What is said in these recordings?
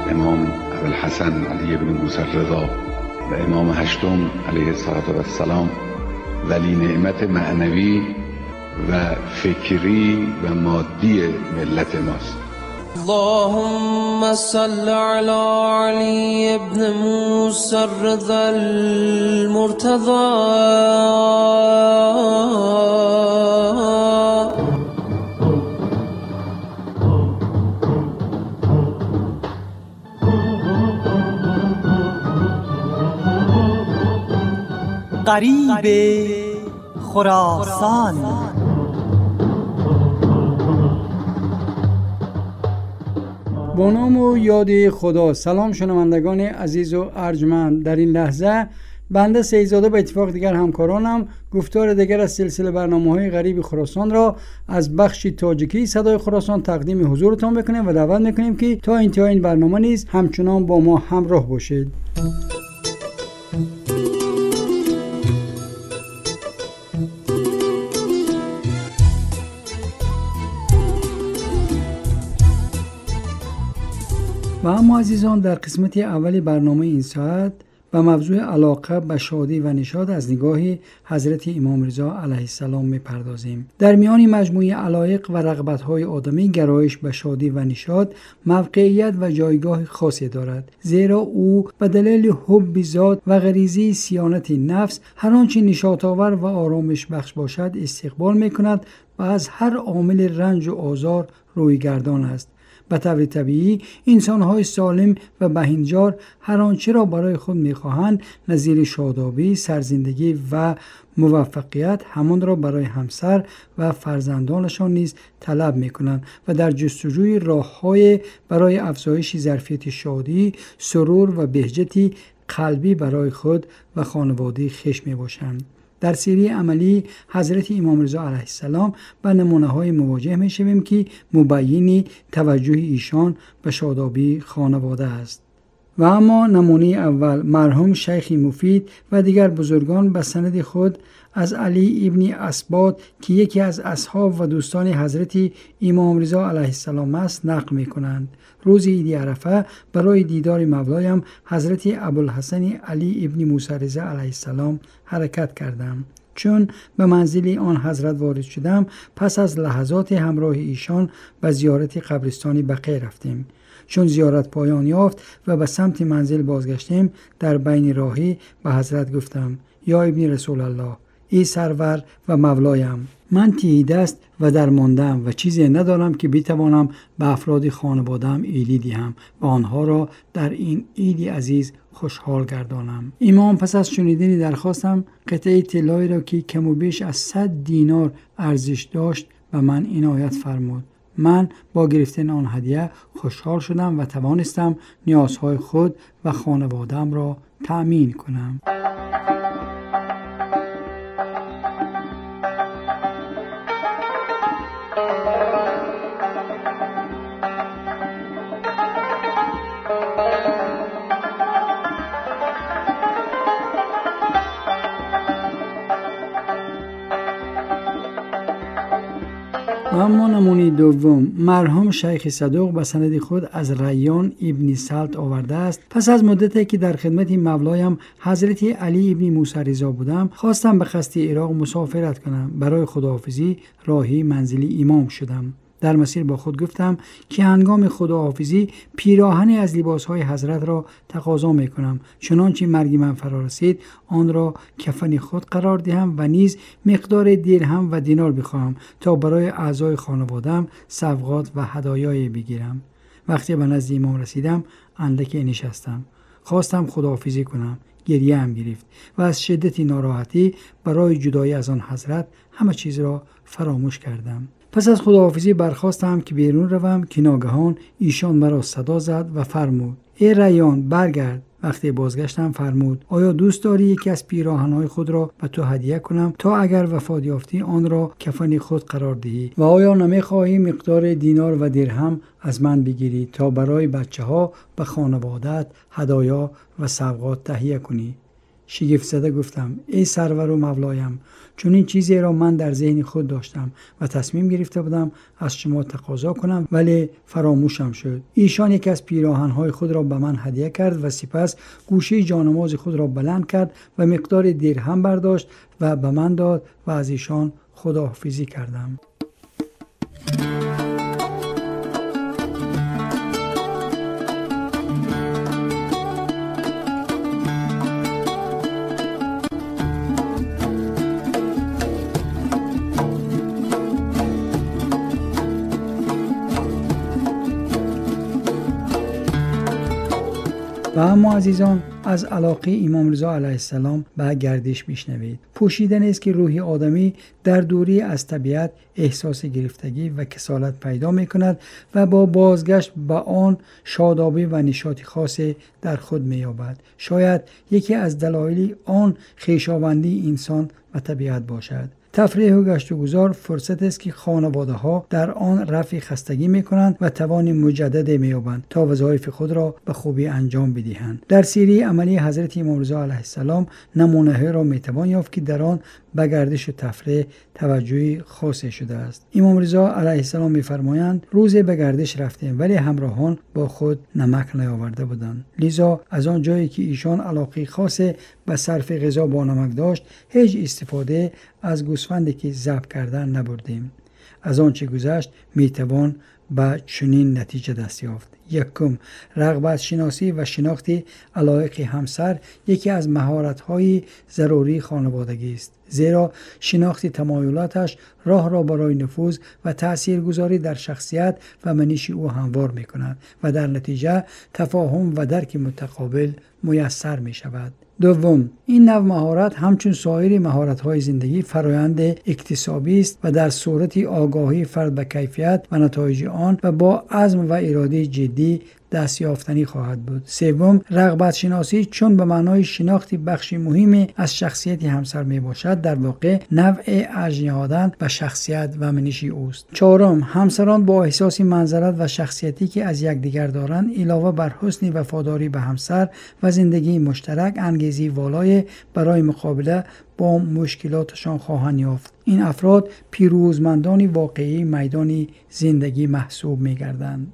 امام ابوالحسن علی بن موسی رضا و امام هشتم علیه السلام ولی نعمت معنوی و فکری و مادی ملت ماست. اللهم صل على علي بن موسى الرضا المرتضى. غریب خراسان. با نام و یاد خدا. سلام شنوندگان عزیز و ارجمند. در این لحظه بنده سیدزاده به اتفاق دیگر همکارانم گفتار دیگر از سلسله برنامه‌های غریب خراسان را از بخش تاجیکی صدای خراسان تقدیم حضورتان بکنیم و دعوت میکنیم که تا انتهای این برنامه نیز همچنان با ما همراه باشید. و اما عزیزان، در قسمت اولی برنامه این ساعت به موضوع علاقه به شادی و نشاط از نگاه حضرت امام رضا علیه السلام میپردازیم. در میان مجموعه علایق و رغبت‌های آدمی گرایش به شادی و نشاط موقعیت و جایگاه خاصی دارد، زیرا او به دلیل حب ذات و غریزه صیانت نفس هر آنچه نشاط‌آور و آرامش بخش باشد استقبال می‌کند و از هر عامل رنج و آزار روی گردان است. به طور طبیعی انسان‌های سالم و بهینجار هر آنچه را برای خود می‌خواهند نظیر شادابی، سرزندگی و موفقیت همان را برای همسر و فرزندانشان نیز طلب می‌کنند و در جستجوی راه‌های برای افزایش ظرفیت شادی، سرور و بهجتی قلبی برای خود و خانواده خویش می‌باشند. در سری عملی حضرت امام رضا علیه السلام به نمونه‌های مواجه می‌شویم که مبین توجه ایشان به شادابی خانواده است. و اما نمونه اول، مرحوم شیخ مفید و دیگر بزرگان به سند خود از علی ابن اسباط که یکی از اصحاب و دوستان حضرت امام رضا علیه السلام است نقل می‌کنند: روز عید عرفه برای دیدار مولایم حضرت ابوالحسن علی ابن موسی رضا علیه السلام حرکت کردم. چون به منزل آن حضرت وارد شدم، پس از لحظات همراه ایشان به زیارت قبرستان بقیع رفتیم. چون زیارت پایان یافت و به سمت منزل بازگشتیم، در بین راهی به حضرت گفتم: یا ابن رسول الله، ای سرور و مولایم، من تهی دست و درماندم و چیزی ندارم که بتوانم به افراد خانواده‌ام عیدی دهم و آنها را در این عید عزیز خوشحال گردانم. امام پس از شنیدن درخواستم قطعه طلایی را که کم و بیش از 100 دینار ارزش داشت به من عنایت فرمود. من با گرفتن آن هدیه خوشحال شدم و توانستم نیازهای خود و خانواده‌ام را تأمین کنم. و اما نمونه دوم، مرحوم شیخ صدوق به سند خود از ریان ابن سلط آورده است: پس از مدتی که در خدمت مولایم حضرت علی ابن موسی رضا بودم، خواستم به قصد عراق مسافرت کنم. برای خداحافظی راهی منزل امام شدم. در مسیر با خود گفتم که هنگام خداحافظی پیراهنی از لباسهای حضرت را تقاضا می کنم، چنانچه مرگ من فرا رسید آن را کفن خود قرار دهم و نیز مقدار درهم و دینار بخواهم تا برای اعضای خانواده‌ام سوغات و هدایایی بگیرم. وقتی به نزد امام رسیدم اندکی نشستم. خواستم خداحافظی کنم. گریه هم گرفت و از شدت ناراحتی برای جدایی از آن حضرت همه چیز را فراموش کردم. پس از خداحافظی برخاستم که بیرون روم که ناگهان ایشان مرا صدا زد و فرمود: ای ریان، برگرد. وقتی بازگشتم فرمود: آیا دوست داری یکی از پیراهن‌های خود را به تو هدیه کنم تا اگر وفات یافتی آن را کفن خود قرار دهی؟ و آیا نمی‌خواهی مقدار دینار و درهم از من بگیری تا برای بچه‌ها و خانواده‌ات هدایا و سوغات تهیه کنی؟ شگفت زده گفتم ای سرور و مولایم، چون این چیزی را من در ذهن خود داشتم و تصمیم گرفته بودم از شما تقاضا کنم، ولی فراموشم شد. ایشان یک از پیراهن‌های خود را به من هدیه کرد و سپس گوشه جانماز خود را بلند کرد و مقدار درهم برداشت و به من داد و از ایشان خداحافظی کردم. و اما عزیزان، از علاقه امام رضا علیه السلام به گردش بشنوید. پوشیدن است که روح آدمی در دوری از طبیعت احساس گرفتگی و کسالت پیدا می کند و با بازگشت به آن شادابی و نشاطی خاص در خود می یابد. شاید یکی از دلایل آن خویشاوندی انسان و طبیعت باشد. تفریح و گشت و گذار فرصت است که خانواده ها در آن رفع خستگی می کنند و توان مجدد می یابند تا وظایف خود را به خوبی انجام بدهند. در سیره عملی حضرت امام رضا علیه السلام نمونه را می توان یافت که در آن به گردش و تفریح توجهی خاص شده است. امام رضا علیه السلام می فرمایند روزی به گردش رفتیم ولی همراهان با خود نمک نیاورده بودند، لذا از آن جایی که ایشان علاقه خاص به صرف غذا با نمک داشت هیچ استفاده از گوسفندی که ذبح کردن نبردیم. از آن چه گذشت می توان به چنین نتیجه دست یافت. یکم، رغبت شناسی و شناخت علایق همسر یکی از مهارت‌های ضروری خانوادگی است، زیرا شناخت تمایلاتش راه را برای نفوذ و تاثیرگذاری در شخصیت و منش او هموار می‌کند و در نتیجه تفاهم و درک متقابل میسر می‌شود. دوم، این نوع مهارت همچون سایر مهارت‌های زندگی فرایند اکتسابی است و در صورت آگاهی فرد به کیفیت و نتایج آن و با عزم و اراده جدی دست یافتنی خواهد بود. سوم، رغبت شناسی چون به معنای شناخت بخشی مهمی از شخصیت همسر می باشد، در واقع نوع اجنهادن و شخصیت و منش اوست. چهارم، همسران با احساس منزلت و شخصیتی که از یکدیگر دارند علاوه بر حسن وفاداری به همسر و زندگی مشترک انگیزی والای برای مقابله با مشکلاتشان خواهند یافت. این افراد پیروزمندان واقعی میدان زندگی محسوب می گردند.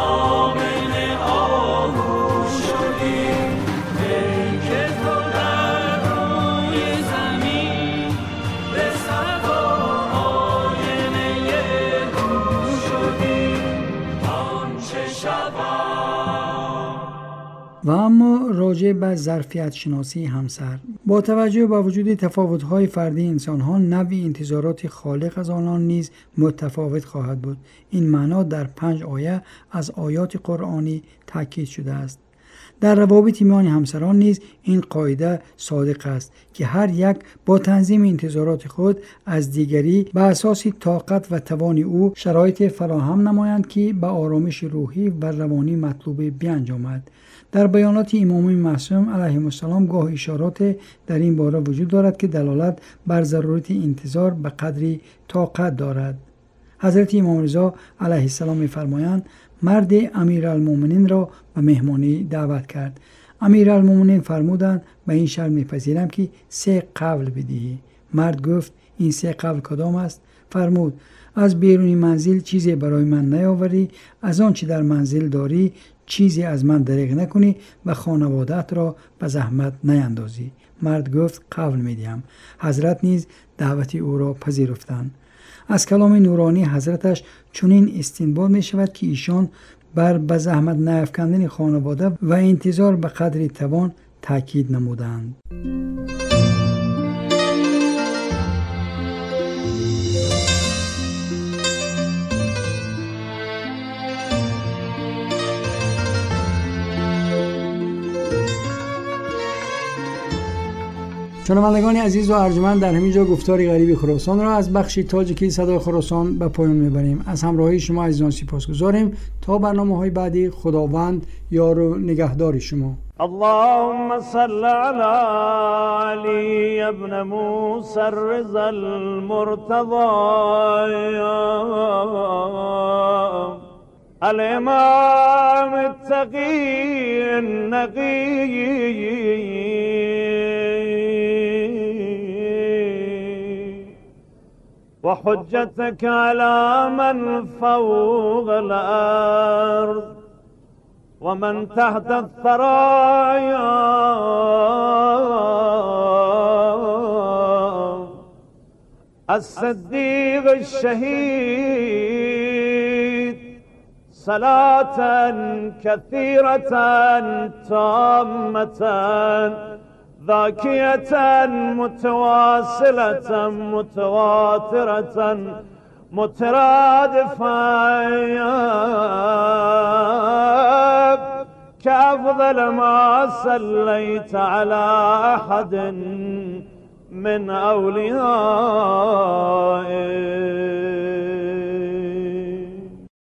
ای که تو در و اما راجع به ظرفیت شناسی همسر، با توجه به وجود تفاوت‌های فردی انسان‌ها، نوع انتظارات خالق از آنان نیز متفاوت خواهد بود. این معنا در 5 آیه از آیات قرآنی تاکید شده است. در روابط میان همسران نیز این قاعده صادق است که هر یک با تنظیم انتظارات خود از دیگری به اساس طاقت و توان او شرایط فراهم نمایند که به آرامش روحی و روانی مطلوب بیانجامد. در بیانات امام معصوم علیه السلام گاه اشارات در این باره وجود دارد که دلالت بر ضرورت انتظار به قدری طاقت دارد. حضرت امام رضا علیه السلام می‌فرمایند مرد امیرالمومنین را به مهمانی دعوت کرد. امیرالمومنین فرمودند به این شرط می‌پذیرم که 3 قول بدهی. مرد گفت این 3 قول کدام است؟ فرمود از بیرون منزل چیزی برای من نیاوری، از آن چی در منزل داری چیزی از من دریغ نکنی و خانوادت را به زحمت نیندازی. مرد گفت قول میدیم. حضرت نیز دعوت او را پذیرفتند. از کلام نورانی حضرتش چنین استنباط می شود که ایشان بر به زحمت نیفکندن خانواده و انتظار به قدر توان تاکید نمودند. شنوندگان عزیز و ارجمند، در همینجا گفتار غریب خراسان را از بخش تاجیکی صدای خراسان به پایان میبریم. از همراهی شما عزیزان سپاسگزاریم. تا برنامه‌های بعدی، خداوند یار و نگهدار شما. اللهم صل على علي ابن موسى الرضا المرتضى الامام التقي النقي وحجتك على من فوق الأرض ومن تحت الثرايا الصديق الشهيد صلاة كثيرة تامة ذاكية متواصلة متواترة مترادفة كأفضل ما صليت على أحد من أوليائك